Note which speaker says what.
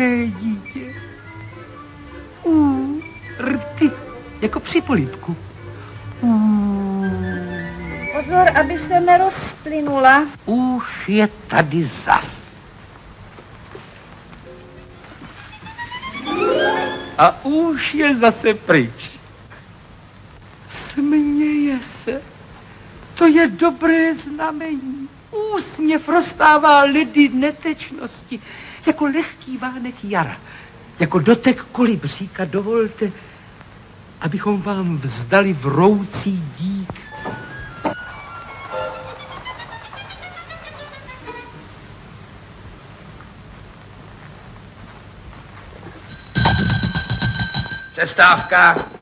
Speaker 1: mé dítě. Rty, jako při polibku.
Speaker 2: Pozor, aby se nerozplynula.
Speaker 1: Už je tady zas. A už je zase pryč. Směje se. To je dobré znamení. Úsměv roztává ledy netečnosti, jako lehký vánek jara, jako dotek kolibříka. Dovolte, abychom vám vzdali vroucí dík.
Speaker 3: Přestávka.